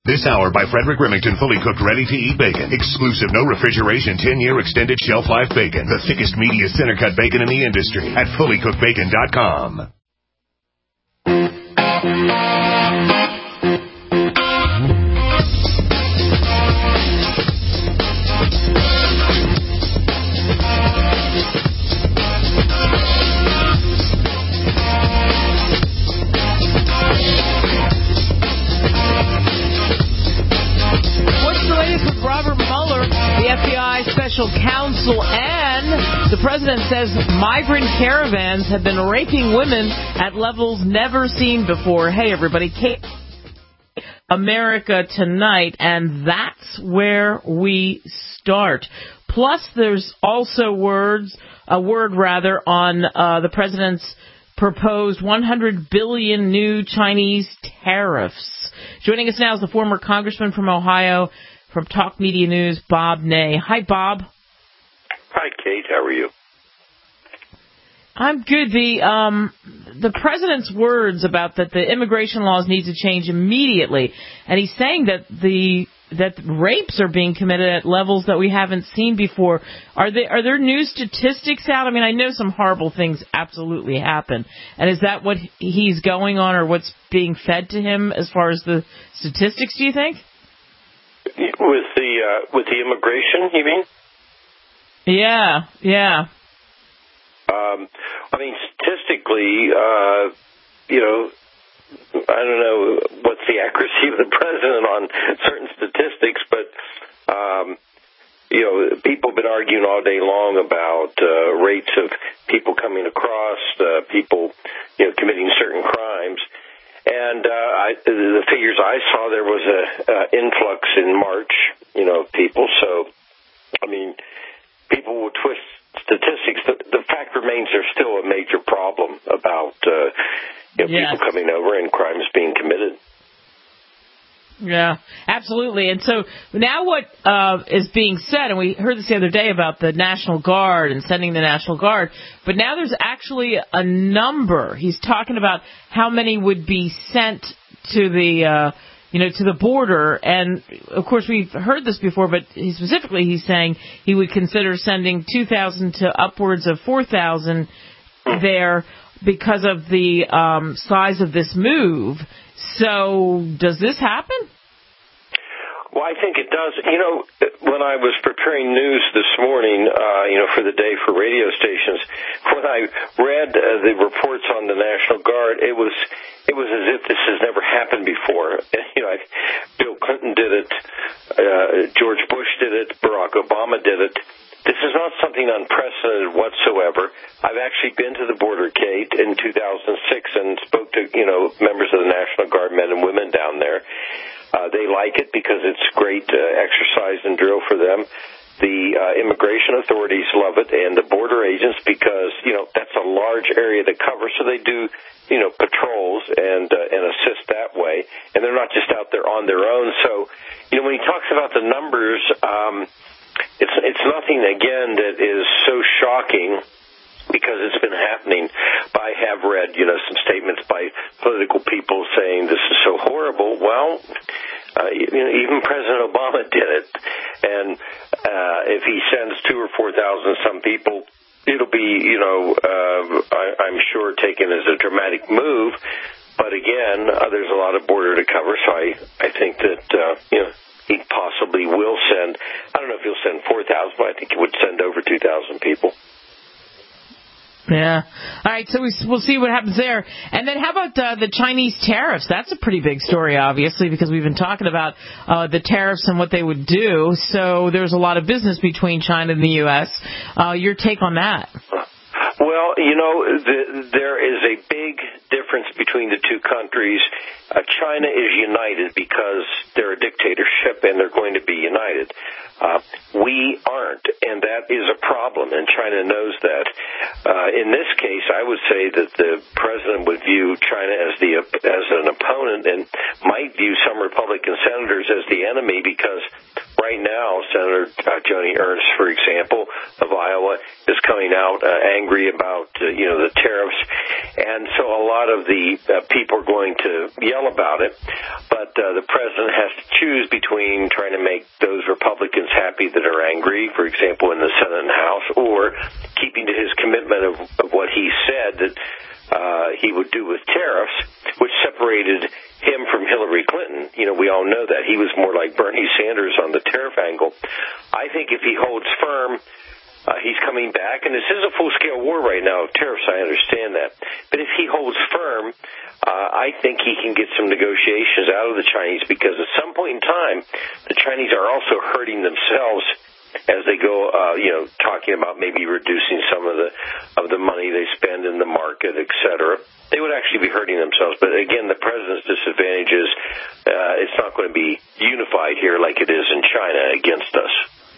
This hour by Frederick Remington, fully cooked, ready-to-eat bacon. Exclusive, no refrigeration, 10-year extended shelf life bacon. The thickest, meatiest center-cut bacon in the industry at fullycookedbacon.com. Special counsel, and the president says migrant caravans have been raping women at levels never seen before. Hey, everybody, America Tonight, and that's where we start. Plus, there's also a word on the president's proposed 100 billion new Chinese tariffs. Joining us now is the former congressman from Ohio, from Talk Media News, Bob Ney. Hi, Bob. Hi, Kate. How are you? I'm good. The president's words about that the immigration laws need to change immediately, and he's saying that rapes are being committed at levels that we haven't seen before. Are there new statistics out? I mean, I know some horrible things absolutely happen, and is that what he's going on, or what's being fed to him as far as the statistics? Do you think? With the immigration, you mean? Yeah. I mean, statistically, I don't know what's the accuracy of the president on certain statistics, but people have been arguing all day long about rates of people coming across, people committing certain crimes. And the figures I saw, there was a influx in March, people. So, I mean, people will twist statistics. The fact remains there's still a major problem about people coming over and crimes being committed. Yeah, absolutely. And so now what is being said, and we heard this the other day about the National Guard and sending the National Guard, but now there's actually a number. He's talking about how many would be sent to the to the border. And, of course, we've heard this before, but he's saying he would consider sending 2,000 to upwards of 4,000 there because of the size of this move. So does this happen? Well, I think it does. When I was preparing news this morning, for the day for radio stations, when I read the reports on the National Guard, it was as if this has never happened before. Bill Clinton did it, George Bush did it, Barack Obama did it. This is not something unprecedented whatsoever. I've actually been to the border, Kate, in 2006 and spoke to, members of the National Guard men and women down there. They like it because it's great exercise and drill for them. The immigration authorities love it, and the border agents because, that's a large area to cover, so they do, patrols and assist that way. And they're not just out there on their own. So, when he talks about the numbers, it's nothing, again, that is so shocking because it's been happening. I have read, some statements by political people saying this is so horrible. Well, even President Obama did it. And if he sends 2,000 or 4,000 some people, it'll be, I'm sure taken as a dramatic move. But again, there's a lot of border to cover, so I think that, he possibly will send, I don't know if he'll send 4,000, but I think he would send over 2,000 people. Yeah. All right, so we'll see what happens there. And then how about the Chinese tariffs? That's a pretty big story, obviously, because we've been talking about the tariffs and what they would do. So there's a lot of business between China and the U.S. Your take on that? Well, there is a big difference between the two countries. China is united because they're a dictatorship and they're going to be united. We aren't, and that is a problem, and China knows that. In this case, I would say that the president would view China as an opponent and might view some Republican senators as the enemy because right now, Senator Joni Ernst, for example, of Iowa, is coming out angry about the tariffs, and so a lot of the people are going to yell about it. But the president has to choose between trying to make those Republicans happy that are angry, for example, in the Senate and House, or keeping to his commitment of what he said that he would do with tariffs, which separated him from Hillary Clinton. We all know that. He was more like Bernie Sanders on the tariff angle. I think if he holds firm, he's coming back, and this is a full-scale war right now of tariffs, I understand that. But if he holds firm, I think he can get some negotiations out of the Chinese, because at some point in time, the Chinese are also hurting themselves as they go, talking about maybe reducing some of the money they spend in the market, et cetera. They would actually be hurting themselves. But again, the president's disadvantage is it's not going to be unified here like it is in China against us.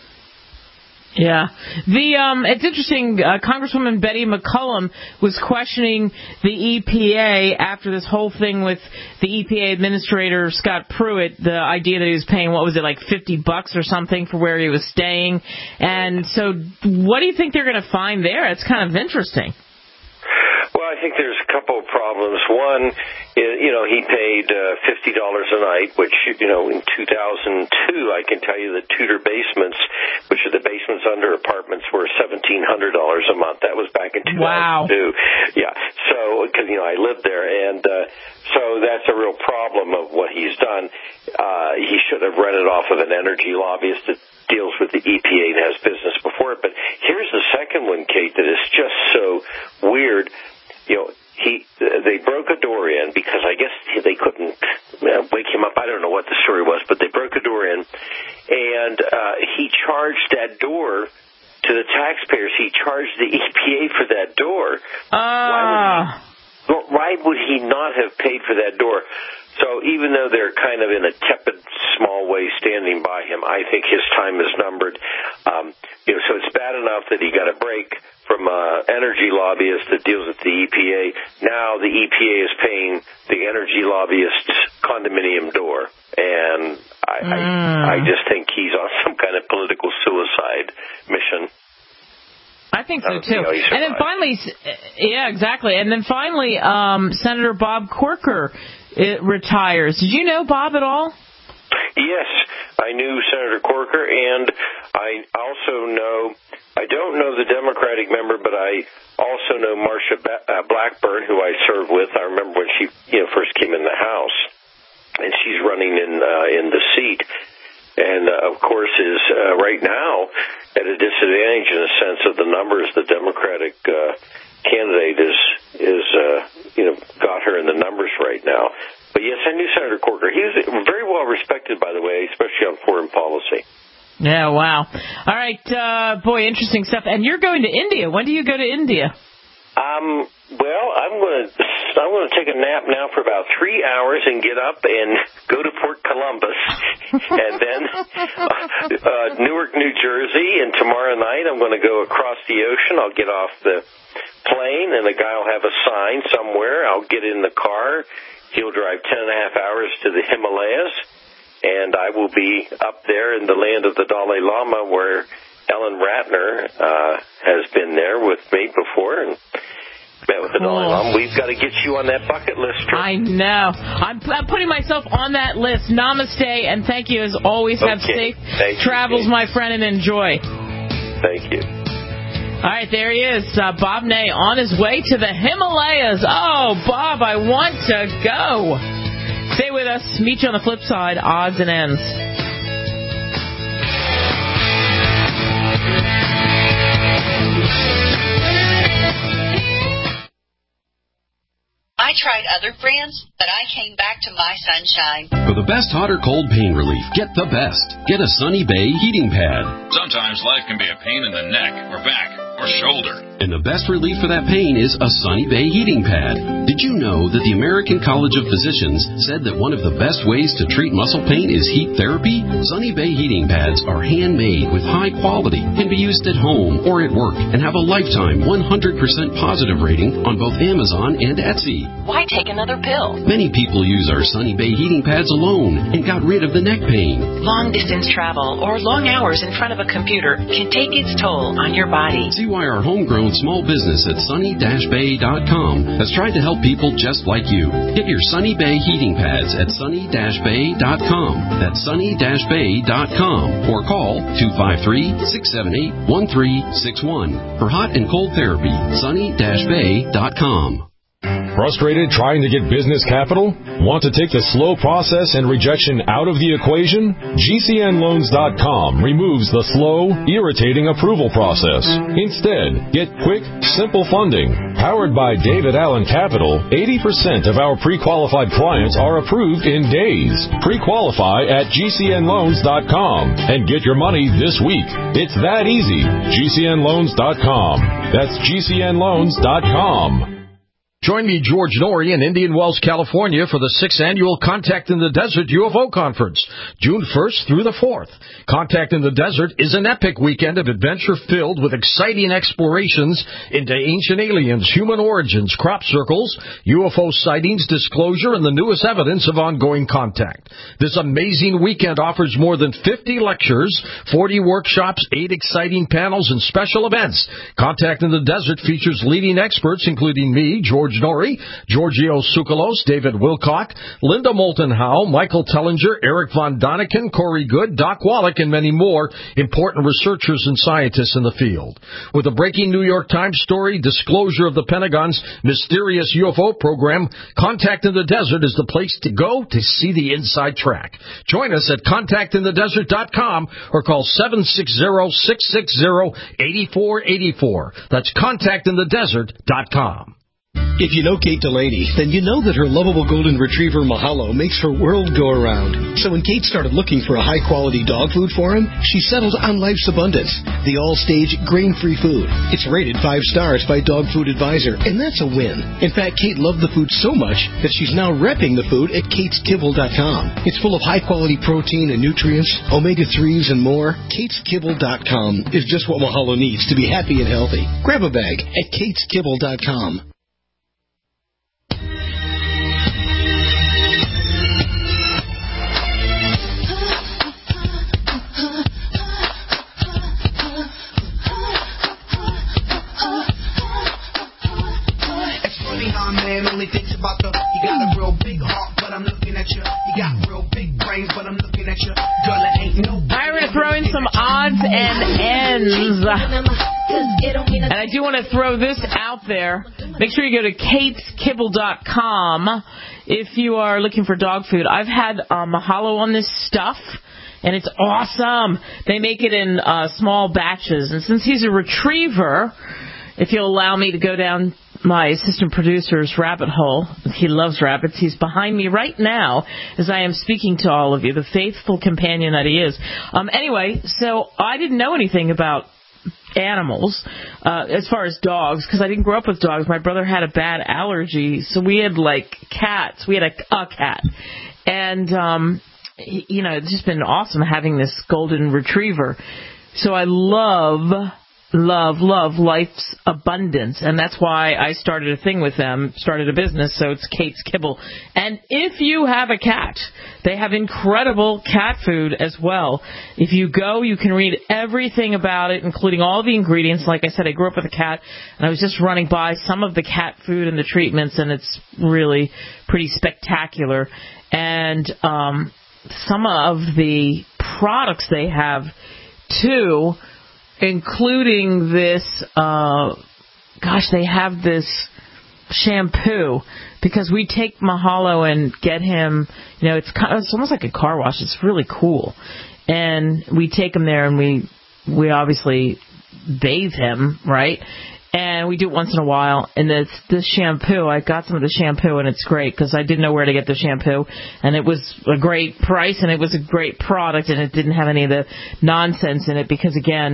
Yeah. It's interesting, Congresswoman Betty McCollum was questioning the EPA after this whole thing with the EPA administrator, Scott Pruitt, the idea that he was paying, what was it, like $50 or something for where he was staying. And so what do you think they're going to find there? It's kind of interesting. Well, I think there's a couple of problems. One, he paid $50 a night, which, in 2002, I can tell you that Tudor basements, which are the basements under apartments, were $1,700 a month. That was back in 2002. Wow. Yeah. So, because, I lived there, and so that's a real problem of what he's done. He should have rented off of an energy lobbyist that deals with the EPA and has business before it. But here's the second one, Kate, that is just so weird. They broke a door in because I guess they couldn't wake him up. I don't know what the story was, but they broke a door in, and he charged that door to the taxpayers. He charged the EPA for that door. Why would he not have paid for that door? So even though they're kind of in a tepid, small way standing by him, I think his time is numbered. So it's bad enough that he got a break from an energy lobbyist that deals with the EPA. Now the EPA is paying the energy lobbyist's condominium door. And I just think he's on some kind of political suicide mission. I think so, too. And then finally, yeah, exactly. And then finally, Senator Bob Corker retires. Did you know Bob at all? Yes, I knew Senator Corker, and I don't know the Democratic member, but I also know Marsha Blackburn, who I served with. I remember when she first came in the House, and she's running in the seat. And, of course, is right now at a disadvantage in a sense of the numbers. The Democratic candidate is got her in the numbers right now. But, yes, I knew Senator Corker. He was very well respected, by the way, especially on foreign policy. Yeah, wow. All right, boy, interesting stuff. And you're going to India. When do you go to India? Well, I'm going to take a nap now for about 3 hours and get up and go to Port Columbus, and then Newark, New Jersey, and tomorrow night I'm going to go across the ocean. I'll get off the plane, and the guy will have a sign somewhere. I'll get in the car. He'll drive 10.5 hours to the Himalayas, and I will be up there in the land of the Dalai Lama, where Ellen Ratner has been there with me before and met with the Dalai Lama. We've got to get you on that bucket list. I know. I'm putting myself on that list. Namaste, and thank you as always. Have safe travels, my friend, and enjoy. Thank you. All right, there he is, Bob Ney, on his way to the Himalayas. Oh, Bob, I want to go. Stay with us. Meet you on the flip side, odds and ends. I tried other brands, but I came back to My Sunshine. For the best hot or cold pain relief, get the best. Get a Sunny Bay heating pad. Sometimes life can be a pain in the neck or back or shoulder. And the best relief for that pain is a Sunny Bay heating pad. Did you know that the American College of Physicians said that one of the best ways to treat muscle pain is heat therapy? Sunny Bay heating pads are handmade with high quality, can be used at home or at work, and have a lifetime 100% positive rating on both Amazon and Etsy. Why take another pill? Many people use our Sunny Bay heating pads alone and got rid of the neck pain. Long-distance travel or long hours in front of a computer can take its toll on your body. See why our homegrown small business at sunny-bay.com has tried to help people just like you. Get your Sunny Bay heating pads at sunny-bay.com. That's sunny-bay.com or call 253-678-1361 for hot and cold therapy. sunny-bay.com. Frustrated trying to get business capital? Want to take the slow process and rejection out of the equation? GCNLoans.com removes the slow, irritating approval process. Instead, get quick, simple funding. Powered by David Allen Capital, 80% of our pre-qualified clients are approved in days. Pre-qualify at GCNLoans.com and get your money this week. It's that easy. GCNLoans.com. That's GCNLoans.com. Join me, George Norrie, in Indian Wells, California for the 6th Annual Contact in the Desert UFO Conference, June 1st through the 4th. Contact in the Desert is an epic weekend of adventure filled with exciting explorations into ancient aliens, human origins, crop circles, UFO sightings, disclosure, and the newest evidence of ongoing contact. This amazing weekend offers more than 50 lectures, 40 workshops, 8 exciting panels, and special events. Contact in the Desert features leading experts, including me, George Norrie, Giorgio Tsoukalos, David Wilcock, Linda Moulton Howe, Michael Tellinger, Eric Von Daniken, Corey Good, Doc Wallach, and many more important researchers and scientists in the field. With a breaking New York Times story, disclosure of the Pentagon's mysterious UFO program, Contact in the Desert is the place to go to see the inside track. Join us at contactinthedesert.com or call 760-660-8484. That's contactinthedesert.com. If you know Kate Delaney, then you know that her lovable golden retriever Mahalo makes her world go around. So when Kate started looking for a high-quality dog food for him, she settled on Life's Abundance, the all-stage grain-free food. It's rated 5 stars by Dog Food Advisor, and that's a win. In fact, Kate loved the food so much that she's now repping the food at KatesKibble.com. It's full of high-quality protein and nutrients, omega-3s, and more. KatesKibble.com is just what Mahalo needs to be happy and healthy. Grab a bag at KatesKibble.com. Only thinks about you got a real big heart, but I'm looking at you. You got real big brains, but I'm looking at you. Girl, it ain't no. All right, we're going to throw in some odds and ends. And I do want to throw this out there. Make sure you go to KatesKibble.com if you are looking for dog food. I've had Mahalo on this stuff, and it's awesome. They make it in small batches. And since he's a retriever, if you'll allow me to go down my assistant producer's rabbit hole. He loves rabbits. He's behind me right now as I am speaking to all of you, the faithful companion that he is. Anyway, so I didn't know anything about animals as far as dogs because I didn't grow up with dogs. My brother had a bad allergy, so we had like cats. We had a cat. And, it's just been awesome having this golden retriever. So I love Life's Abundance, and that's why I started a thing with them, started a business, so it's Kate's Kibble. And if you have a cat, they have incredible cat food as well. If you go, you can read everything about it, including all the ingredients. Like I said, I grew up with a cat, and I was just running by some of the cat food and the treatments, and it's really pretty spectacular. And some of the products they have, too, including this, they have this shampoo, because we take Mahalo and get him, it's almost like a car wash. It's really cool. And we take him there and we obviously bathe him, right? And we do it once in a while. And this shampoo, I got some of the shampoo, and it's great because I didn't know where to get the shampoo. And it was a great price, and it was a great product, and it didn't have any of the nonsense in it because, again,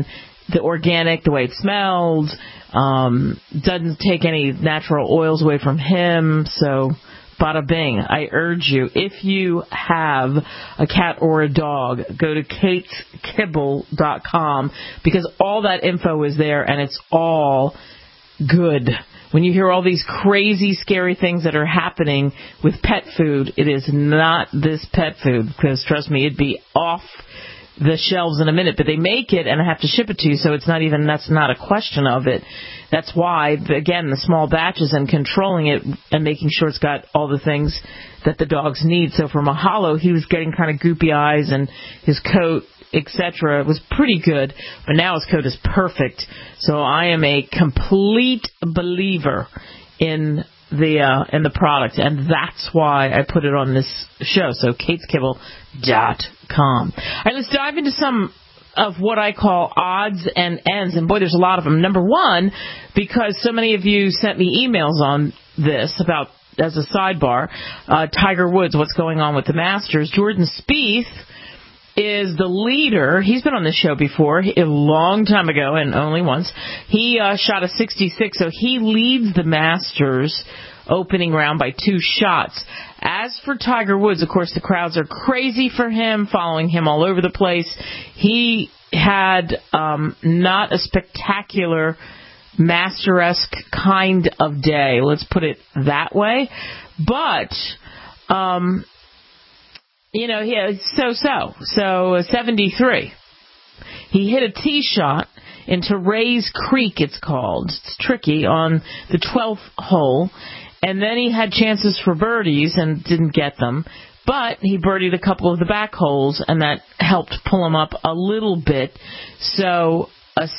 the organic, the way it smelled, doesn't take any natural oils away from him. So, bada bing. I urge you, if you have a cat or a dog, go to KatesKibble.com because all that info is there and it's all good. When you hear all these crazy, scary things that are happening with pet food, it is not this pet food because, trust me, it'd be off the shelves in a minute, but they make it and I have to ship it to you, so that's not a question of it. That's why, again, the small batches and controlling it and making sure it's got all the things that the dogs need. So for Mahalo, he was getting kind of goopy eyes and his coat, etc. was pretty good, but now his coat is perfect. So I am a complete believer in the product, and that's why I put it on this show. So KatesKibble.com. All right, let's dive into some of what I call odds and ends, and boy, there's a lot of them. Number one, because so many of you sent me emails on this about, as a sidebar, Tiger Woods, what's going on with the Masters. Jordan Spieth is the leader. He's been on this show before, a long time ago, and only once. He shot a 66, so he leads the Masters opening round by 2 shots. As for Tiger Woods, of course, the crowds are crazy for him, following him all over the place. He had not a spectacular Master-esque kind of day, let's put it that way. But he had so 73. He hit a tee shot into Rays Creek, it's called. It's tricky, on the 12th hole. And then he had chances for birdies and didn't get them. But he birdied a couple of the back holes, and that helped pull him up a little bit. So a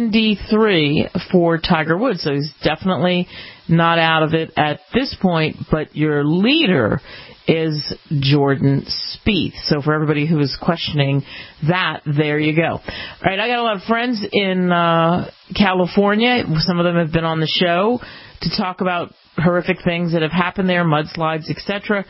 73 for Tiger Woods. So he's definitely not out of it at this point. But your leader is Jordan Spieth. So for everybody who is questioning that, there you go. All right, I got a lot of friends in California. Some of them have been on the show to talk about horrific things that have happened there, mudslides, etc.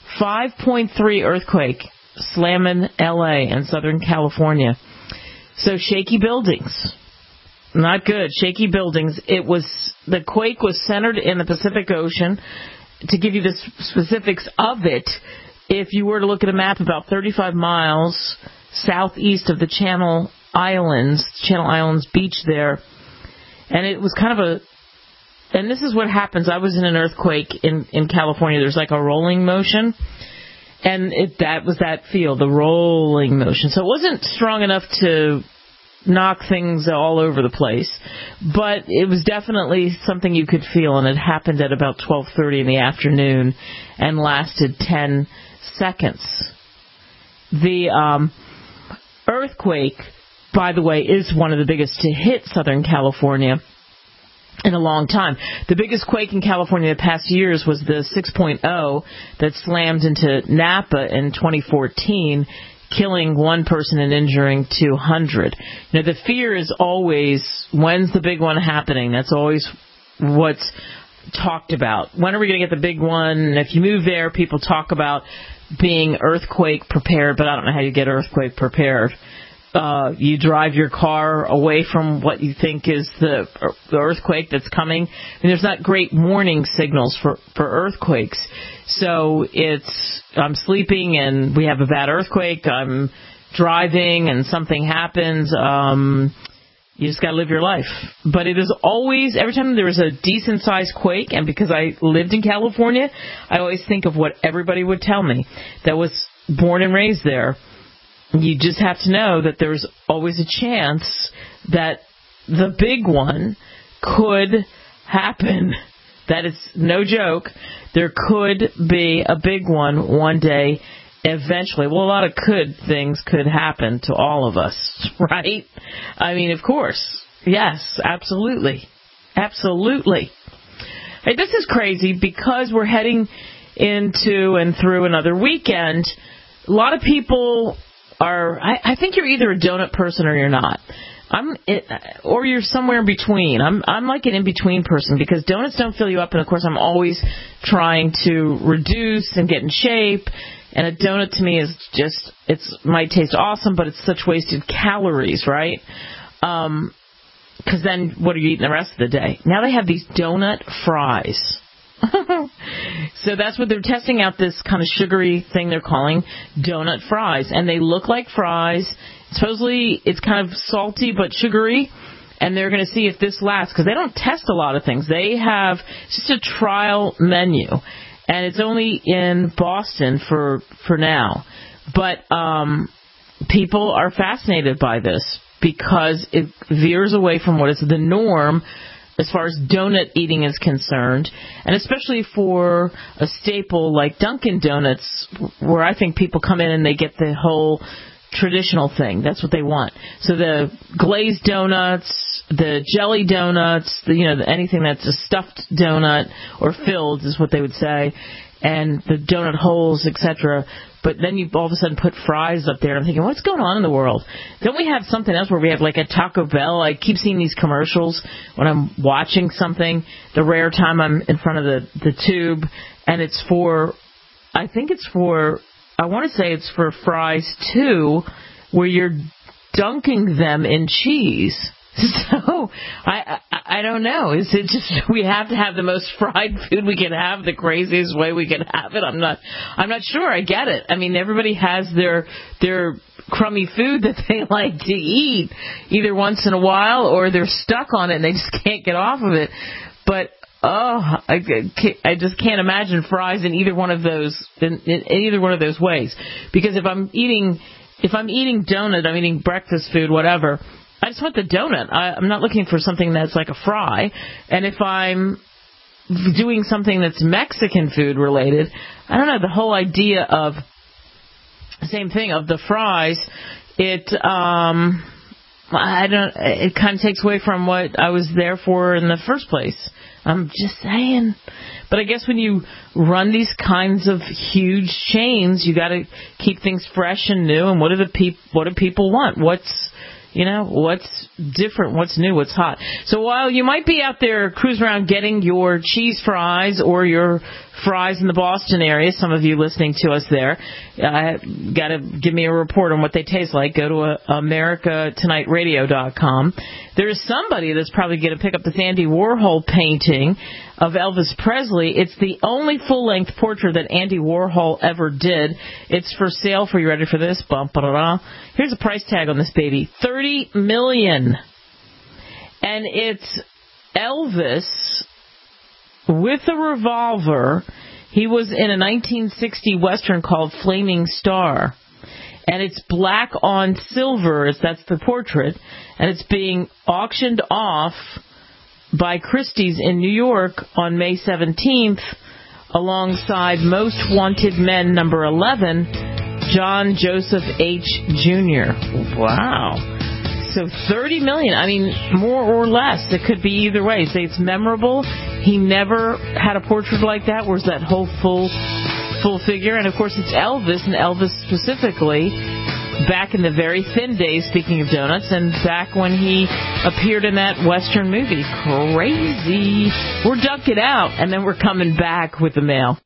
5.3 earthquake slamming L.A. and Southern California. So shaky buildings. Not good. Shaky buildings. The quake was centered in the Pacific Ocean. To give you the specifics of it, if you were to look at a map about 35 miles southeast of the Channel Islands beach there, and it was kind of and this is what happens. I was in an earthquake in California. There's like a rolling motion, and that was that feel, the rolling motion. So it wasn't strong enough to knock things all over the place, but it was definitely something you could feel, and it happened at about 12:30 in the afternoon and lasted 10 seconds. The earthquake, by the way, is one of the biggest to hit Southern California in a long time. The biggest quake in California the past years was the 6.0 that slammed into Napa in 2014, killing 1 person and injuring 200. The fear is always, when's the big one happening? That's always what's talked about. When are we going to get the big one? And if you move there, people talk about being earthquake prepared, but I don't know how you get earthquake prepared. You drive your car away from what you think is the earthquake that's coming. There's not great warning signals for earthquakes. So I'm sleeping and we have a bad earthquake. I'm driving and something happens. You just got to live your life. But it is always, every time there is a decent-sized quake, and because I lived in California, I always think of what everybody would tell me that was born and raised there. You just have to know that there's always a chance that the big one could happen. That is no joke. There could be a big one day eventually. Well, a lot of things could happen to all of us, right? I mean, of course. Yes, absolutely. Absolutely. Hey, this is crazy because we're heading into and through another weekend. A lot of people I think you're either a donut person or you're not. Or you're somewhere in between. I'm like an in-between person because donuts don't fill you up, and of course I'm always trying to reduce and get in shape. And a donut to me is just, it might taste awesome, but it's such wasted calories, right? Because then what are you eating the rest of the day? Now they have these donut fries. So that's what they're testing out, this kind of sugary thing they're calling donut fries. And they look like fries. Supposedly it's kind of salty but sugary. And they're going to see if this lasts, because they don't test a lot of things. They have just a trial menu. And it's only in Boston for now. But people are fascinated by this because it veers away from what is the norm as far as donut eating is concerned, and especially for a staple like Dunkin' Donuts, where I think people come in and they get the whole traditional thing. That's what they want. So the glazed donuts, the jelly donuts, anything that's a stuffed donut or filled is what they would say, and the donut holes, etc. But then you all of a sudden put fries up there, and I'm thinking, what's going on in the world? Don't we have something else where we have like a Taco Bell? I keep seeing these commercials when I'm watching something, the rare time I'm in front of the tube, and it's for, I want to say it's for fries too, where you're dunking them in cheese. So, I don't know. Is it just we have to have the most fried food we can have, the craziest way we can have it? I'm not sure. I get it. I mean, everybody has their crummy food that they like to eat either once in a while, or they're stuck on it and they just can't get off of it. But I just can't imagine fries in either one of those in either one of those ways. Because if I'm eating donut, I'm eating breakfast food, whatever, I just want the donut. I'm not looking for something that's like a fry. And if I'm doing something that's Mexican food related, I don't know, the whole idea of same thing of the fries, it kind of takes away from what I was there for in the first place. I'm just saying. But I guess when you run these kinds of huge chains, you got to keep things fresh and new. And what do people want? What's different, what's new, what's hot. So while you might be out there cruising around getting your cheese fries or your fries in the Boston area, some of you listening to us there, got to give me a report on what they taste like. Go to AmericaTonightRadio.com. There is somebody that's probably going to pick up this Andy Warhol painting of Elvis Presley. It's the only full-length portrait that Andy Warhol ever did. It's for sale for, you ready for this? Here's a price tag on this baby. $30 million. And it's Elvis with a revolver. He was in a 1960 Western called Flaming Star. And it's black on silver. That's the portrait. And it's being auctioned off by Christie's in New York on May 17th, alongside Most Wanted Men number 11, John Joseph H. Jr. Wow. So $30 million. I mean, more or less. It could be either way. Say it's memorable. He never had a portrait like that. Where's that whole full figure? And, of course, it's Elvis, and Elvis specifically, back in the very thin days, speaking of donuts, and back when he appeared in that Western movie. Crazy. We're ducking out, and then we're coming back with the mail.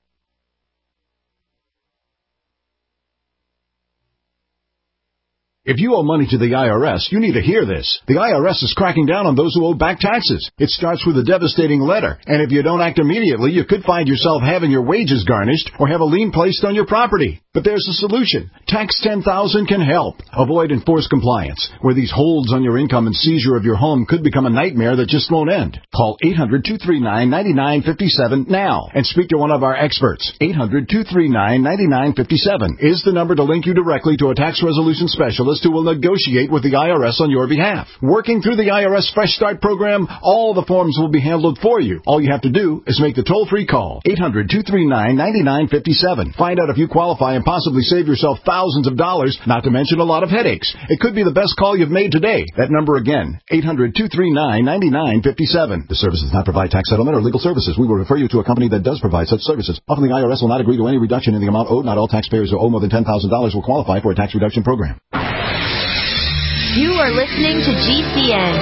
If you owe money to the IRS, you need to hear this. The IRS is cracking down on those who owe back taxes. It starts with a devastating letter, and if you don't act immediately, you could find yourself having your wages garnished or have a lien placed on your property. But there's a solution. Tax 10,000 can help. Avoid enforced compliance, where these holds on your income and seizure of your home could become a nightmare that just won't end. Call 800-239-9957 now and speak to one of our experts. 800-239-9957 is the number to link you directly to a tax resolution specialist who will negotiate with the IRS on your behalf. Working through the IRS Fresh Start program, all the forms will be handled for you. All you have to do is make the toll-free call. 800-239-9957. Find out if you qualify and possibly save yourself thousands of dollars, not to mention a lot of headaches. It could be the best call you've made today. That number again, 800-239-9957. The service does not provide tax settlement or legal services. We will refer you to a company that does provide such services. Often the IRS will not agree to any reduction in the amount owed. Not all taxpayers who owe more than $10,000 will qualify for a tax reduction program. You are listening to GCN.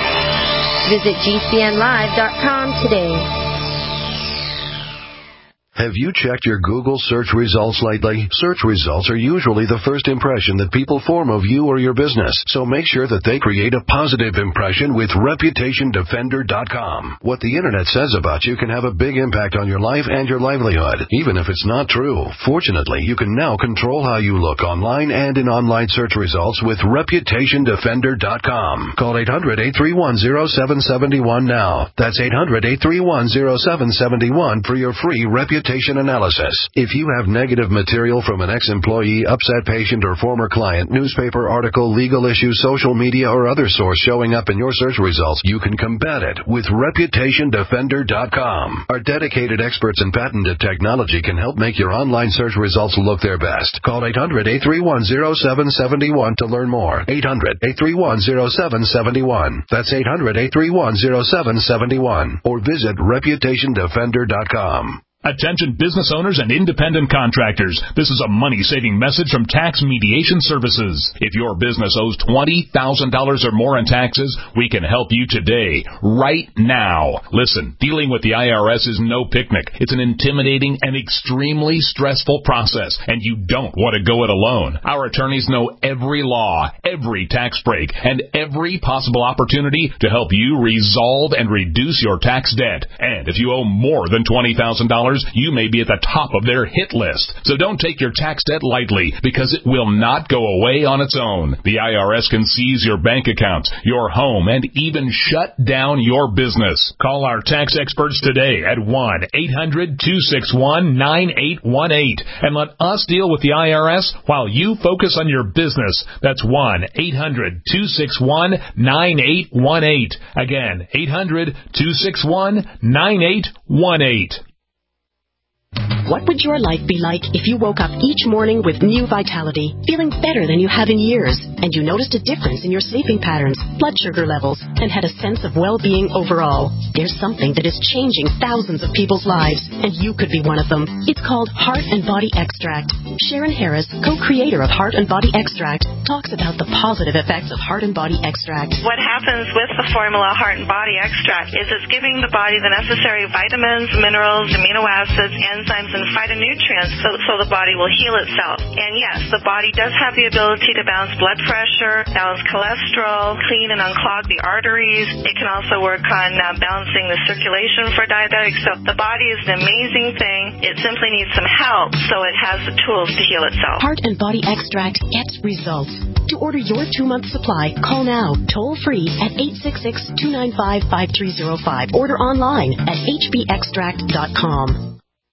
Visit GCNlive.com today. Have you checked your Google search results lately? Search results are usually the first impression that people form of you or your business, so make sure that they create a positive impression with ReputationDefender.com. What the Internet says about you can have a big impact on your life and your livelihood, even if it's not true. Fortunately, you can now control how you look online and in online search results with ReputationDefender.com. Call 800-831-0771 now. That's 800-831-0771 for your free reputation analysis. If you have negative material from an ex-employee, upset patient, or former client, newspaper article, legal issue, social media, or other source showing up in your search results, you can combat it with ReputationDefender.com. Our dedicated experts in patented technology can help make your online search results look their best. Call 800-831-0771 to learn more. 800-831-0771. That's 800-831-0771. Or visit ReputationDefender.com. Attention business owners and independent contractors. This is a money-saving message from Tax Mediation Services. If your business owes $20,000 or more in taxes, we can help you today, right now. Listen, dealing with the IRS is no picnic. It's an intimidating and extremely stressful process, and you don't want to go it alone. Our attorneys know every law, every tax break, and every possible opportunity to help you resolve and reduce your tax debt. And if you owe more than $20,000, you may be at the top of their hit list. So don't take your tax debt lightly, because it will not go away on its own. The IRS can seize your bank accounts, your home, and even shut down your business. Call our tax experts today at 1-800-261-9818 and let us deal with the IRS while you focus on your business. That's 1-800-261-9818. Again, 800-261-9818. What would your life be like if you woke up each morning with new vitality, feeling better than you have in years, and you noticed a difference in your sleeping patterns, blood sugar levels, and had a sense of well-being overall? There's something that is changing thousands of people's lives, and you could be one of them. It's called Heart and Body Extract. Sharon Harris, co-creator of Heart and Body Extract, talks about the positive effects of Heart and Body Extract. What happens with the formula Heart and Body Extract is it's giving the body the necessary vitamins, minerals, amino acids, enzymes, and phytonutrients so the body will heal itself. And yes, the body does have the ability to balance blood pressure, balance cholesterol, clean and unclog the arteries. It can also work on balancing the circulation for diabetics. So the body is an amazing thing. It simply needs some help so it has the tools to heal itself. Heart and Body Extract gets results. To order your 2-month supply, call now, toll free at 866-295-5305. Order online at hbextract.com.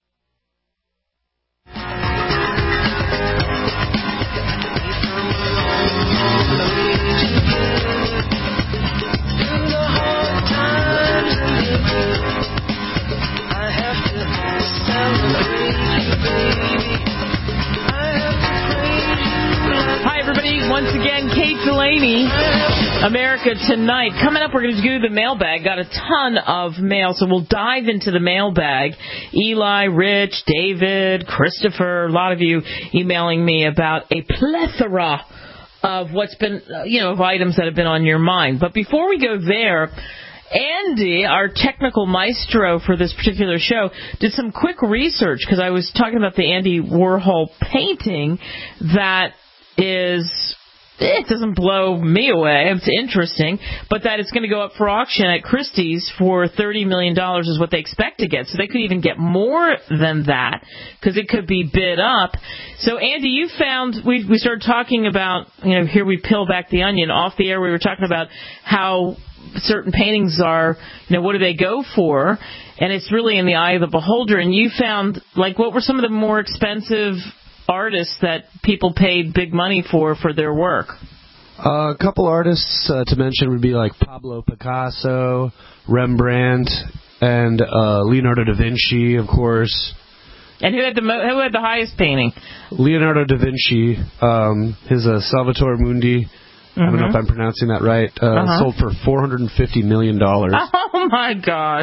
Hi, everybody. Once again, Kate Delaney, America Tonight. Coming up, we're going to do the mailbag. Got a ton of mail, so we'll dive into the mailbag. Eli, Rich, David, Christopher, a lot of you emailing me about a plethora of what's been, of items that have been on your mind. But before we go there, Andy, our technical maestro for this particular show, did some quick research, because I was talking about the Andy Warhol painting that it doesn't blow me away. It's interesting, but that it's going to go up for auction at Christie's for $30 million is what they expect to get. So they could even get more than that, because it could be bid up. So, Andy, you found, we started talking about, here we peel back the onion. Off the air, we were talking about how certain paintings are, what do they go for? And it's really in the eye of the beholder. And you found, what were some of the more expensive artists that people paid big money for their work? A couple artists to mention would be like Pablo Picasso, Rembrandt, and Leonardo da Vinci, of course. And who had the highest painting? Leonardo da Vinci. His Salvator Mundi. I don't know if I'm pronouncing that right. Sold for $450 million. Oh, my gosh.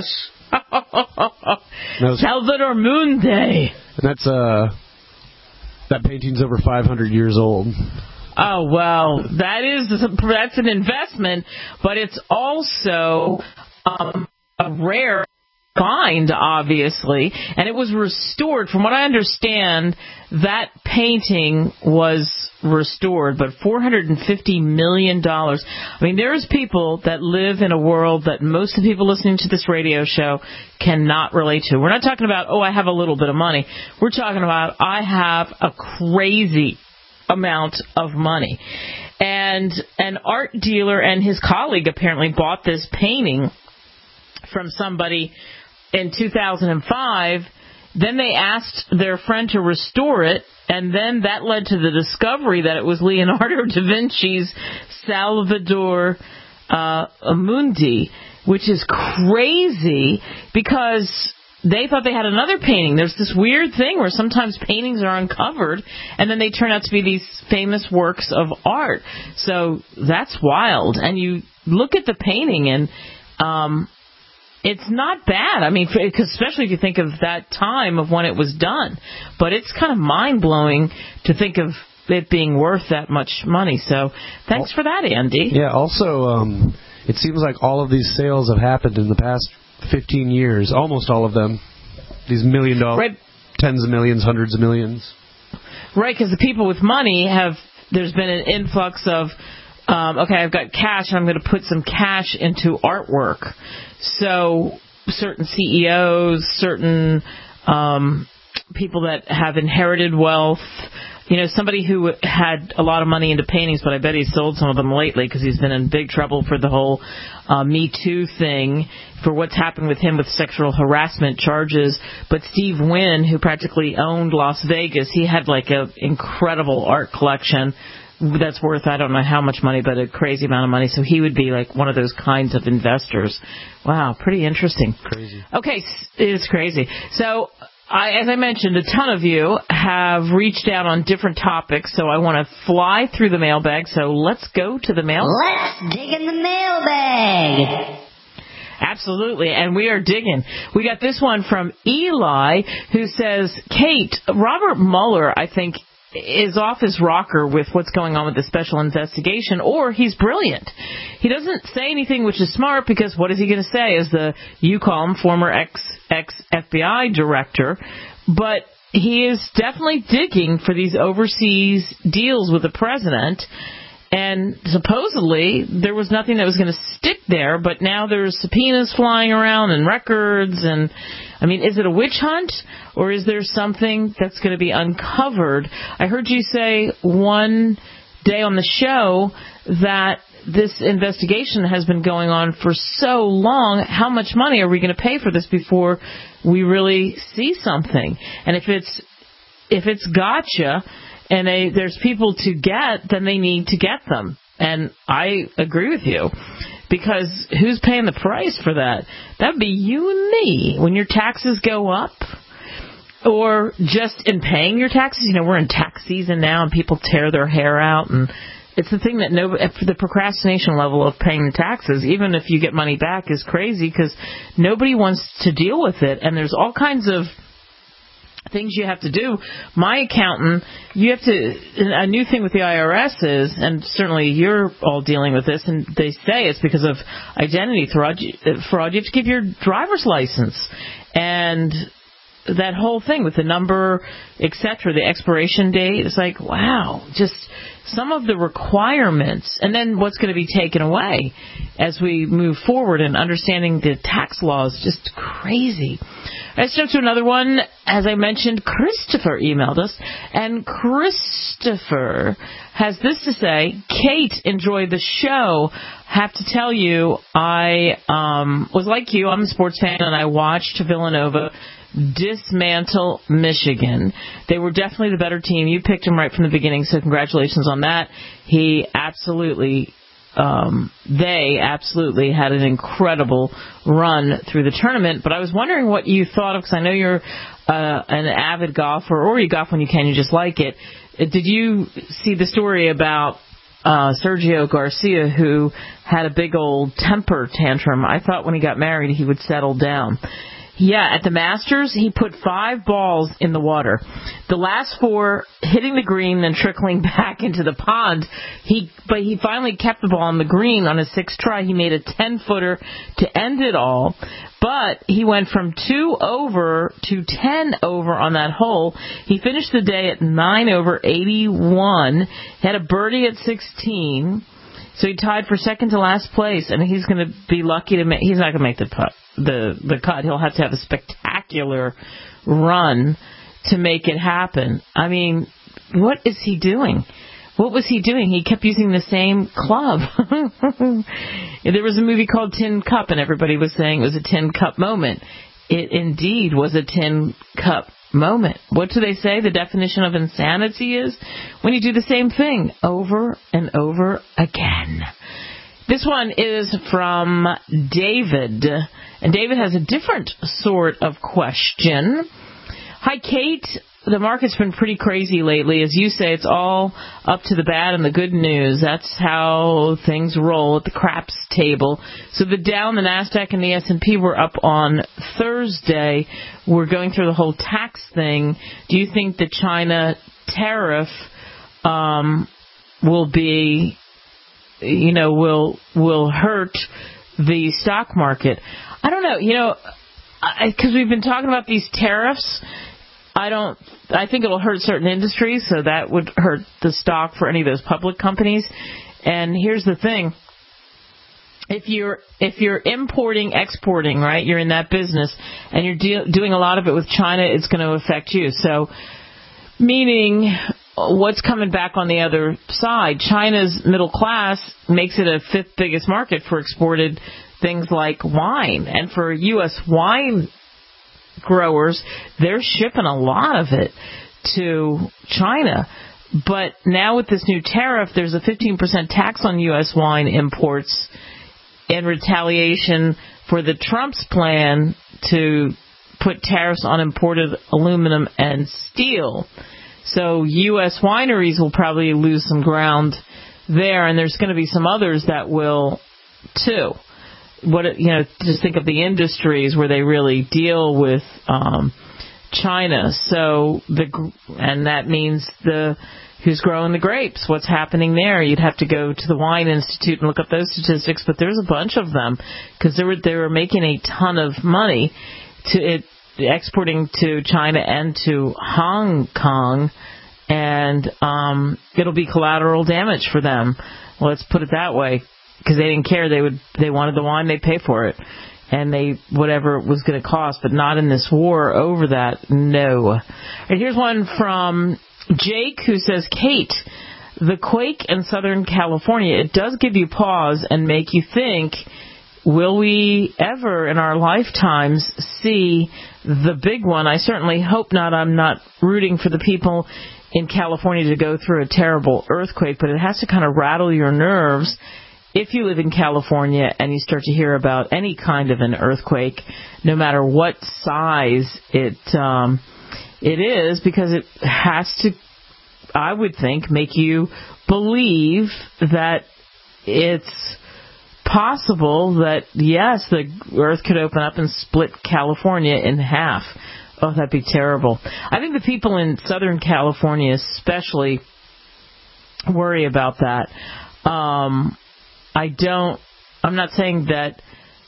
Salvator Mundi. And that painting's over 500 years old. Oh, well, that's an investment, but it's also a rare find, obviously, and it was restored. From what I understand, that painting was restored, but $450 million. I mean, there's people that live in a world that most of the people listening to this radio show cannot relate to. We're not talking about, I have a little bit of money. We're talking about, I have a crazy amount of money. And an art dealer and his colleague apparently bought this painting from somebody in 2005. Then they asked their friend to restore it, and then that led to the discovery that it was Leonardo da Vinci's Salvator Mundi, which is crazy because they thought they had another painting. There's this weird thing where sometimes paintings are uncovered, and then they turn out to be these famous works of art. So that's wild. And you look at the painting, and it's not bad. I mean, especially if you think of that time of when it was done. But it's kind of mind-blowing to think of it being worth that much money. So thanks for that, Andy. Yeah, also, it seems like all of these sales have happened in the past 15 years. Almost all of them. These $1 million, right. Tens of millions, hundreds of millions. Right, because the people with money there's been an influx of, I've got cash, and I'm going to put some cash into artwork. So certain CEOs, certain people that have inherited wealth, somebody who had a lot of money into paintings, but I bet he's sold some of them lately because he's been in big trouble for the whole Me Too thing, for what's happened with him with sexual harassment charges. But Steve Wynn, who practically owned Las Vegas, he had like an incredible art collection that's worth, I don't know how much money, but a crazy amount of money. So he would be like one of those kinds of investors. Wow, pretty interesting. Crazy. Okay, it's crazy. So, as I mentioned, a ton of you have reached out on different topics, so I want to fly through the mailbag. So let's go to the mail. Let's dig in the mailbag. Absolutely, and we are digging. We got this one from Eli, who says, Kate, Robert Mueller, I think, is off his rocker with what's going on with the special investigation, or he's brilliant. He doesn't say anything which is smart, because what is he going to say as you call him, former ex-FBI director? But he is definitely digging for these overseas deals with the president. And supposedly there was nothing that was going to stick there, but now there's subpoenas flying around and records. And I mean, is it a witch hunt, or is there something that's going to be uncovered? I heard you say one day on the show that this investigation has been going on for so long. How much money are we going to pay for this before we really see something? And if it's gotcha, and there's people to get, then they need to get them. And I agree with you, because who's paying the price for that? That would be you and me. When your taxes go up, or just in paying your taxes. We're in tax season now, and people tear their hair out, and it's the thing that the procrastination level of paying the taxes, even if you get money back, is crazy, because nobody wants to deal with it. And there's all kinds of things you have to do. My accountant, a new thing with the IRS is, and certainly you're all dealing with this, and they say it's because of identity fraud. You have to keep your driver's license. And that whole thing with the number, etc., the expiration date, it's like, wow, just some of the requirements, and then what's going to be taken away as we move forward, and understanding the tax laws, just crazy. Let's jump to another one. As I mentioned, Christopher emailed us, and Christopher has this to say: Kate, enjoyed the show. Have to tell you, I was like you. I'm a sports fan, and I watched Villanova dismantle Michigan. They were definitely the better team. You picked him right from the beginning, so congratulations on that. They absolutely had an incredible run through the tournament. But I was wondering what you thought of, because I know you're an avid golfer, or you golf when you can, you just like it. Did you see the story about Sergio Garcia, who had a big old temper tantrum? I thought when he got married he would settle down. Yeah, at the Masters, he put 5 balls in the water. The last 4 hitting the green, then trickling back into the pond. But he finally kept the ball on the green on his 6th try. He made a 10-footer to end it all. But he went from 2 over to 10 over on that hole. He finished the day at 9 over 81, had a birdie at 16. So he tied for second to last place, and he's going to be lucky to make. He's not going to make the putt, the cut. He'll have to have a spectacular run to make it happen. I mean, what is he doing? What was he doing? He kept using the same club. There was a movie called Tin Cup, and everybody was saying it was a tin cup moment. It indeed was a tin cup moment. What do they say the definition of insanity is? When you do the same thing over and over again. This one is from David, and David has a different sort of question. Hi, Kate. The market's been pretty crazy lately. As you say, it's all up to the bad and the good news. That's how things roll at the craps table. So the Dow and the NASDAQ and the S&P were up on Thursday. We're going through the whole tax thing. Do you think the China tariff will be, will hurt the stock market? I don't know. Because we've been talking about these tariffs. I think it'll hurt certain industries, so that would hurt the stock for any of those public companies. And here's the thing. If you're importing, exporting, right, you're in that business, and you're doing a lot of it with China, it's going to affect you. So, meaning, what's coming back on the other side? China's middle class makes it a 5th biggest market for exported things like wine. And for U.S. wine growers, they're shipping a lot of it to China. But now with this new tariff, there's a 15% tax on U.S. wine imports in retaliation for the Trump's plan to put tariffs on imported aluminum and steel. So U.S. wineries will probably lose some ground there, and there's going to be some others that will too. Just think of the industries where they really deal with China. So and that means who's growing the grapes, what's happening there. You'd have to go to the Wine Institute and look up those statistics, but there's a bunch of them because they were making a ton of money exporting to China and to Hong Kong, and it'll be collateral damage for them. Well, let's put it that way. Because they didn't care, they wanted the wine, they pay for it, and whatever it was going to cost, but not in this war over that. No. And here's one from Jake who says, Kate, the quake in Southern California, it does give you pause and make you think, will we ever in our lifetimes see the big one? I certainly hope not. I'm not rooting for the people in California to go through a terrible earthquake, but it has to kind of rattle your nerves if you live in California and you start to hear about any kind of an earthquake, no matter what size it is, because it has to, I would think, make you believe that it's possible that, yes, the earth could open up and split California in half. Oh, that'd be terrible. I think the people in Southern California especially worry about that. I'm not saying that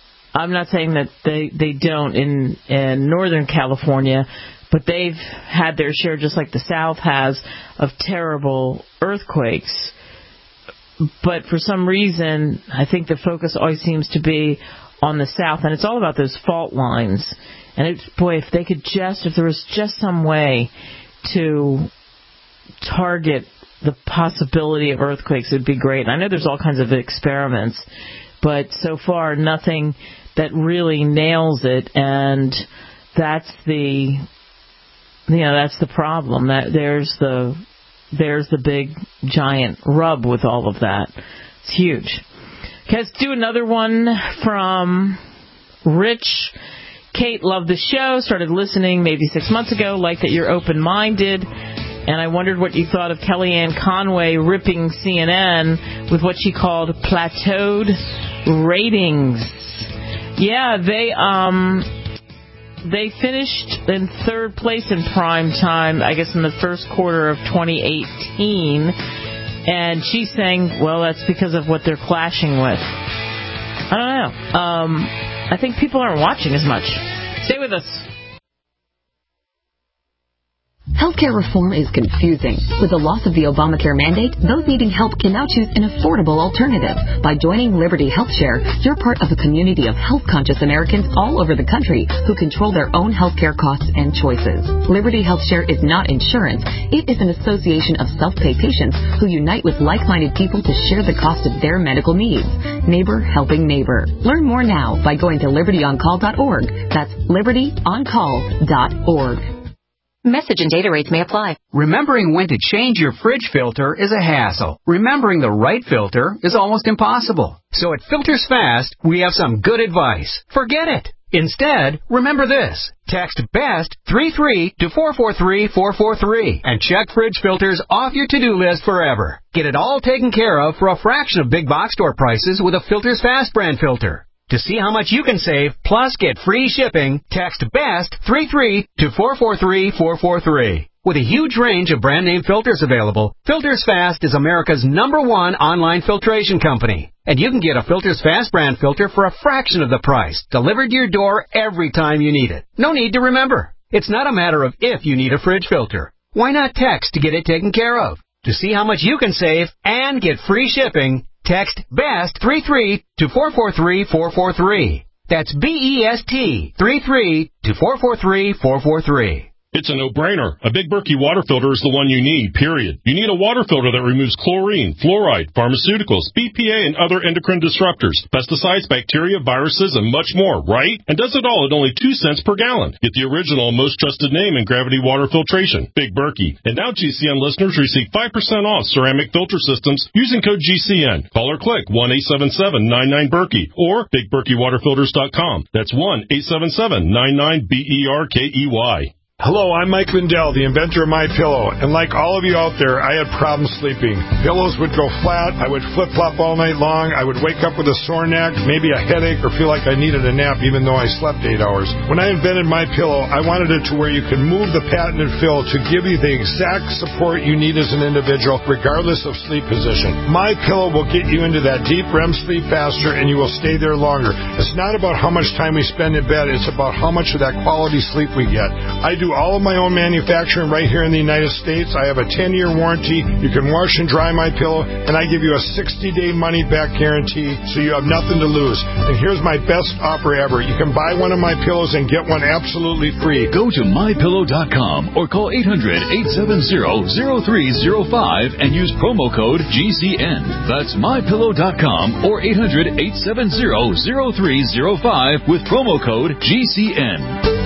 they don't in Northern California, but they've had their share, just like the South has, of terrible earthquakes. But for some reason, I think the focus always seems to be on the South, and it's all about those fault lines. And if there was just some way to target the possibility of earthquakes, would be great. And I know there's all kinds of experiments, but so far nothing that really nails it, and that's the problem. That there's the big giant rub with all of that. It's huge. Okay, let's do another one from Rich. Kate, loved the show, started listening maybe 6 months ago, like that you're open-minded, and I wondered what you thought of Kellyanne Conway ripping CNN with what she called plateaued ratings. Yeah, they finished in third place in prime time, I guess in the first quarter of 2018. And she's saying, well, that's because of what they're clashing with. I don't know. I think people aren't watching as much. Stay with us. Healthcare reform is confusing. With the loss of the Obamacare mandate, those needing help can now choose an affordable alternative. By joining Liberty HealthShare, you're part of a community of health-conscious Americans all over the country who control their own healthcare costs and choices. Liberty HealthShare is not insurance. It is an association of self-pay patients who unite with like-minded people to share the cost of their medical needs. Neighbor helping neighbor. Learn more now by going to libertyoncall.org. That's libertyoncall.org. Message and data rates may apply. Remembering when to change your fridge filter is a hassle. Remembering the right filter is almost impossible. So at Filters Fast, we have some good advice. Forget it. Instead, remember this. Text BEST 33 to 443-443 and check fridge filters off your to-do list forever. Get it all taken care of for a fraction of big box store prices with a Filters Fast brand filter. To see how much you can save, plus get free shipping, text BEST 33 to 443-443. With a huge range of brand name filters available, Filters Fast is America's #1 online filtration company. And you can get a Filters Fast brand filter for a fraction of the price, delivered to your door every time you need it. No need to remember. It's not a matter of if you need a fridge filter. Why not text to get it taken care of? To see how much you can save and get free shipping, text BEST 33 to 443-443. That's BEST 33 to 443-443. It's a no-brainer. A Big Berkey water filter is the one you need, period. You need a water filter that removes chlorine, fluoride, pharmaceuticals, BPA, and other endocrine disruptors, pesticides, bacteria, viruses, and much more, right? And does it all at only 2 cents per gallon. Get the original, most trusted name in gravity water filtration, Big Berkey. And now GCN listeners receive 5% off ceramic filter systems using code GCN. Call or click 1-877-99-BERKEY or BigBerkeyWaterFilters.com. That's 1-877-99-BERKEY. Hello, I'm Mike Lindell, the inventor of MyPillow, and like all of you out there, I had problems sleeping. Pillows would go flat, I would flip-flop all night long, I would wake up with a sore neck, maybe a headache, or feel like I needed a nap even though I slept 8 hours. When I invented MyPillow, I wanted it to where you could move the patented fill to give you the exact support you need as an individual, regardless of sleep position. MyPillow will get you into that deep REM sleep faster, and you will stay there longer. It's not about how much time we spend in bed, it's about how much of that quality sleep we get. I do all of my own manufacturing right here in the United States. I have a 10-year warranty. You can wash and dry my pillow, and I give you a 60-day money-back guarantee, so you have nothing to lose. And here's my best offer ever. You can buy one of my pillows and get one absolutely free. Go to MyPillow.com or call 800-870-0305 and use promo code GCN. That's MyPillow.com or 800-870-0305 with promo code GCN.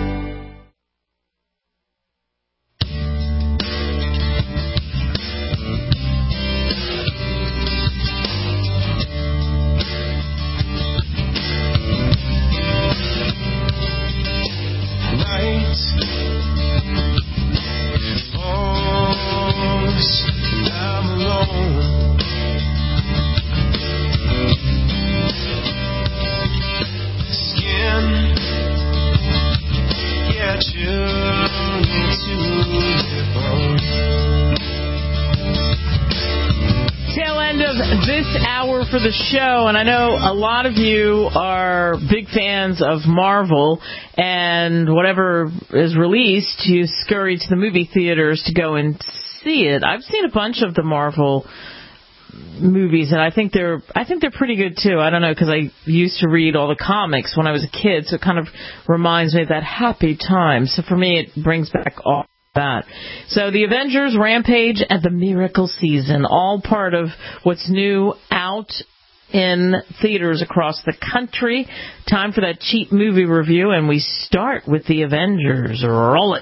For the show, and I know a lot of you are big fans of Marvel, and whatever is released, you scurry to the movie theaters to go and see it. I've seen a bunch of the Marvel movies, and I think they're pretty good too. I don't know, because I used to read all the comics when I was a kid, so it kind of reminds me of that happy time. So for me, it brings back all that. So the Avengers, Rampage, and the Miracle Season, all part of what's new out in theaters across the country. Time for that cheap movie review, and we start with the Avengers. Roll it.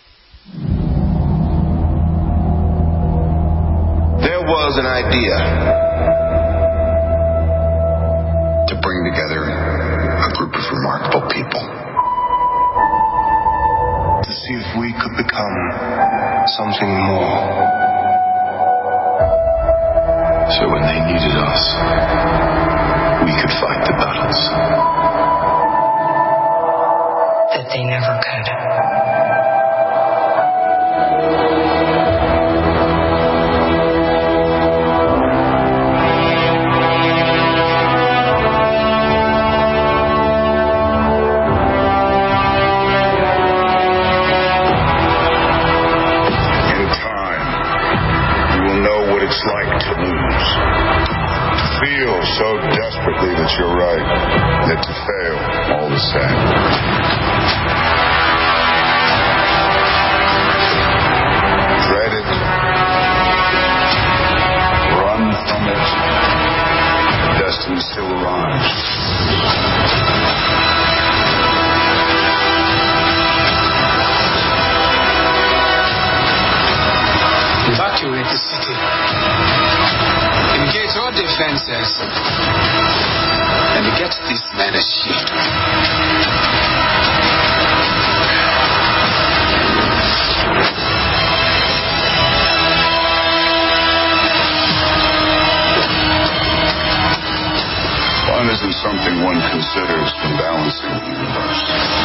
There was an idea to bring together a group of remarkable people, to see if we could become something more. So when they needed us, we could fight the battles. The that they never could. In time, you will know what it's like to lose. To feel so desperately that you're right, that to fail all the same. Dread it. Run from it. Destiny still arrives. Evacuate the city. Engage all defenses. And get this man a shield. Fun isn't something one considers when balancing the universe.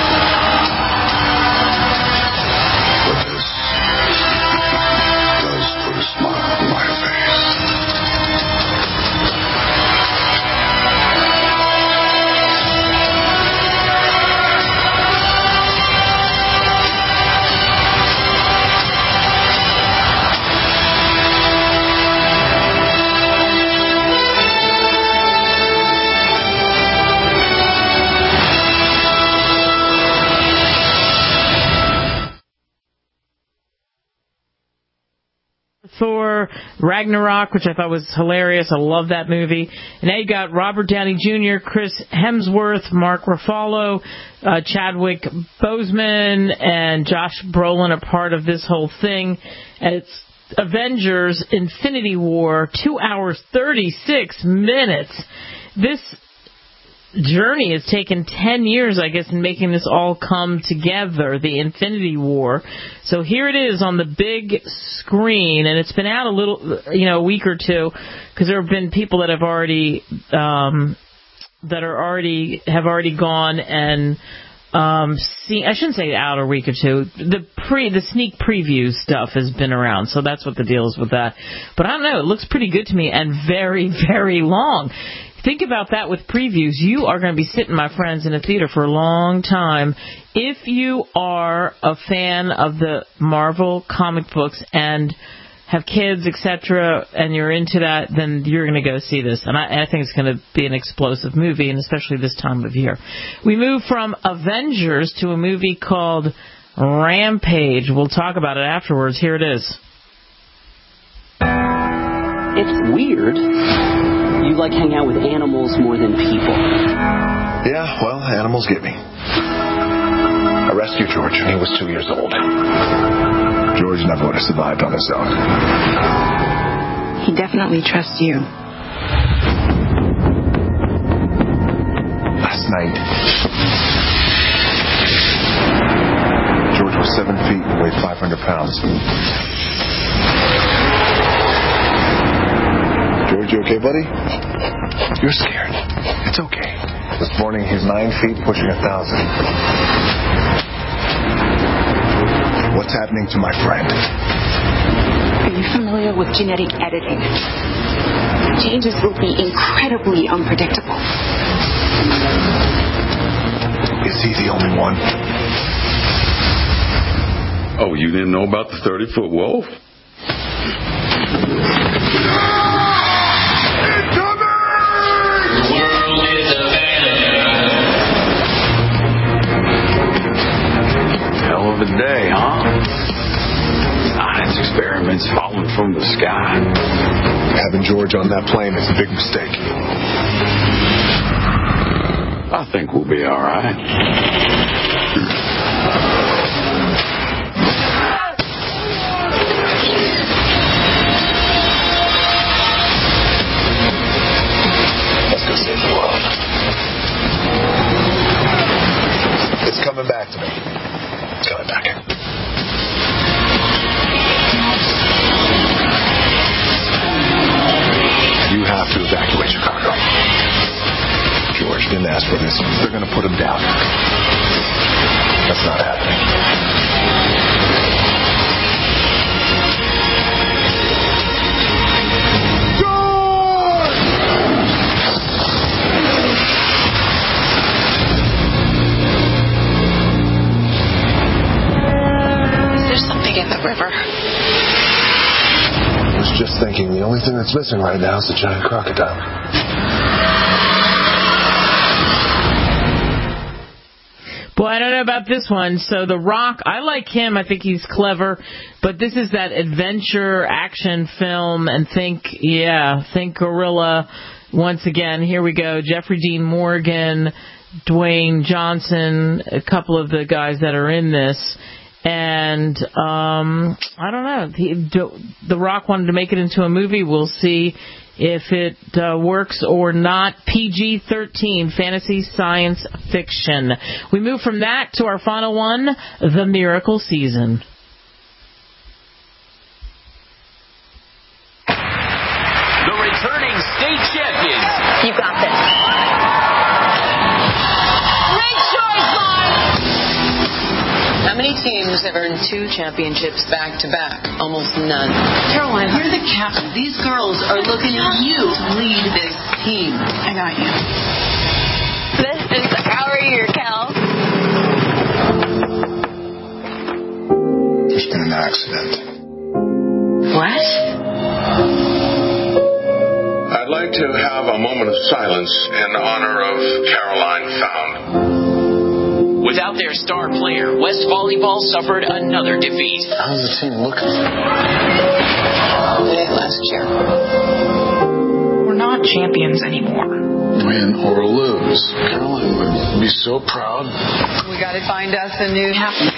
But this does put a smile on my face. Thor Ragnarok, which I thought was hilarious. I love that movie. And now you got Robert Downey Jr., Chris Hemsworth, Mark Ruffalo, Chadwick Boseman, and Josh Brolin are part of this whole thing. And it's Avengers Infinity War, 2 hours, 36 minutes. This journey has taken 10 years, I guess, in making this all come together, the Infinity War. So here it is on the big screen, and it's been out a week or two, because there have been people that have already gone and seen. I shouldn't say out a week or two. The sneak preview stuff has been around, so that's what the deal is with that. But I don't know, it looks pretty good to me, and very, very long. Think about that with previews. You are going to be sitting, my friends, in a theater for a long time. If you are a fan of the Marvel comic books and have kids, etc., and you're into that, then you're going to go see this. And I think it's going to be an explosive movie, and especially this time of year. We move from Avengers to a movie called Rampage. We'll talk about it afterwards. Here it is. It's weird. You like hang out with animals more than people. Yeah, well, animals get me. I rescued George when he was 2 years old. George never would have survived on his own. He definitely trusts you. Last night, George was 7 feet and weighed 500 pounds. George, you okay, buddy? You're scared. It's okay. This morning, he's 9 feet, pushing 1,000. What's happening to my friend? Are you familiar with genetic editing? Changes will be incredibly unpredictable. Is he the only one? Oh, you didn't know about the 30-foot wolf? Hell of a day, huh? Science experiments falling from the sky. Having George on that plane is a big mistake. I think we'll be all right. Let's go save the world. It's coming back to me. It's coming back. You have to evacuate Chicago. George didn't ask for this. They're going to put him down. Now That's not happening. In the river. I was just thinking the only thing that's missing right now is a giant crocodile. Boy, I don't know about this one. So The Rock, I like him. I think he's clever. But this is that adventure action film, and think Gorilla. Once again, here we go. Jeffrey Dean Morgan, Dwayne Johnson, a couple of the guys that are in this. And I don't know. The Rock wanted to make it into a movie. We'll see if it works or not. PG-13, fantasy science fiction. We move from that to our final one, The Miracle Season. The returning state champions. You got this. How many teams have earned 2 championships back-to-back? Almost none. Caroline, you're the captain. These girls are looking at you to lead this team. I got you. This is our year, Cal. There's been an accident. What? I'd like to have a moment of silence in honor of Caroline Found. Without their star player, West Volleyball suffered another defeat. How's the team looking? They did last year. We're not champions anymore. Win or lose. Caroline would be so proud. We got to find us a new captain.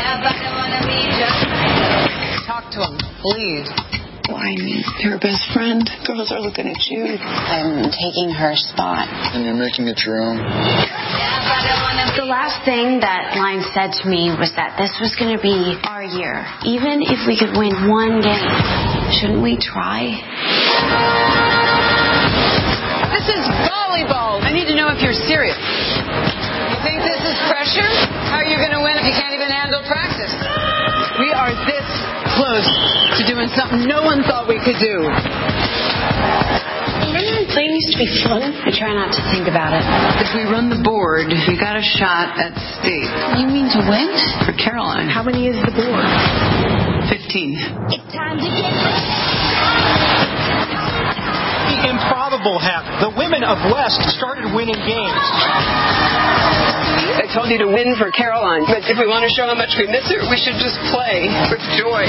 Talk to him, please. Why me? You're her best friend. Girls are looking at you. I'm taking her spot. And you're making it your own. The last thing that Line said to me was that this was going to be our year. Even if we could win one game, shouldn't we try? This is volleyball. I need to know if you're serious. You think this is pressure? How are you going to win if you can't even handle practice? We are this close to doing something no one thought we could do. Remember when playing used to be fun? I try not to think about it. If we run the board, we got a shot at state. You mean to win? For Caroline. How many is the board? 15. It's time to get The improbable happened. The women of West started winning games. I told you to win for Caroline, but if we want to show how much we miss her, we should just play with joy.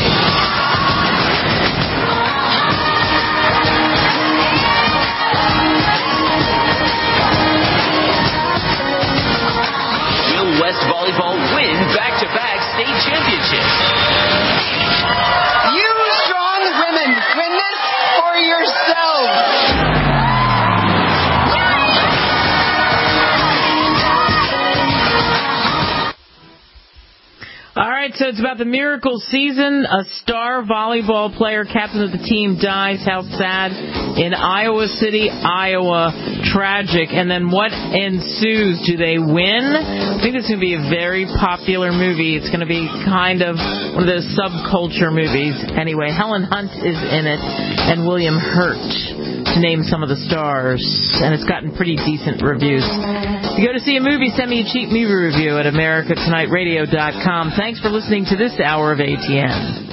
Will West Volleyball win back-to-back state championships? You strong women, win this for yourselves. All right, so it's about the miracle season. A star volleyball player, captain of the team, dies. How sad. In Iowa City, Iowa. Tragic. And then what ensues? Do they win? I think it's going to be a very popular movie. It's going to be kind of one of those subculture movies. Anyway, Helen Hunt is in it, and William Hurt, to name some of the stars. And it's gotten pretty decent reviews. If you go to see a movie, send me a cheap movie review at americatonightsradio.com. Thanks for listening to this hour of ATN.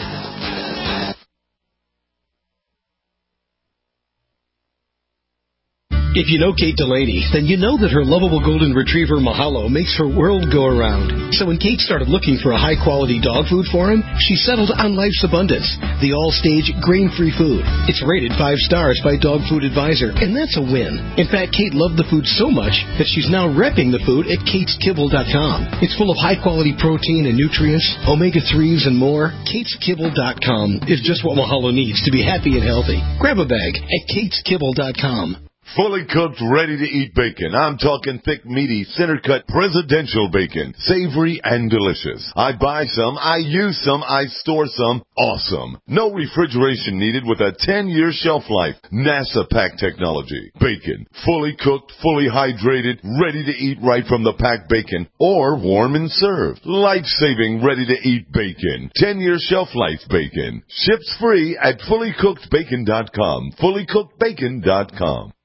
If you know Kate Delaney, then you know that her lovable golden retriever Mahalo makes her world go around. So when Kate started looking for a high-quality dog food for him, she settled on Life's Abundance, the all-stage grain-free food. It's rated 5 stars by Dog Food Advisor, and that's a win. In fact, Kate loved the food so much that she's now repping the food at KatesKibble.com. It's full of high-quality protein and nutrients, omega-3s, and more. KatesKibble.com is just what Mahalo needs to be happy and healthy. Grab a bag at KatesKibble.com. Fully cooked, ready-to-eat bacon. I'm talking thick, meaty, center-cut presidential bacon. Savory and delicious. I buy some, I use some, I store some. Awesome. No refrigeration needed with a 10-year shelf life. NASA pack technology. Bacon. Fully cooked, fully hydrated, ready to eat right from the packed bacon, or warm and served. Life-saving, ready-to-eat bacon. 10-year shelf life bacon. Ships free at fullycookedbacon.com. fullycookedbacon.com.